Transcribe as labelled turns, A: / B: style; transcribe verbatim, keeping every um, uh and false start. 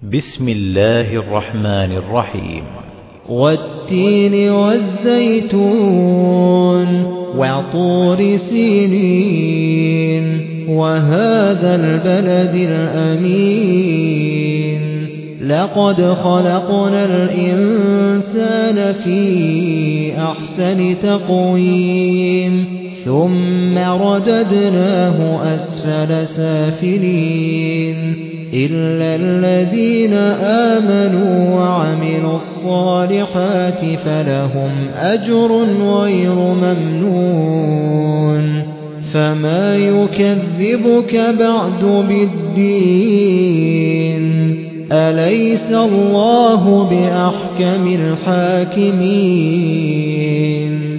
A: بسم الله الرحمن الرحيم
B: والتين والزيتون وطور سينين وهذا البلد الأمين لقد خلقنا الإنسان في أحسن تقويم ثم رددناه أسفل سافلين إلا الذين آمنوا وعملوا الصالحات فلهم أجر غير ممنون فما يكذبك بعد بالدين أليس الله بأحكم الحاكمين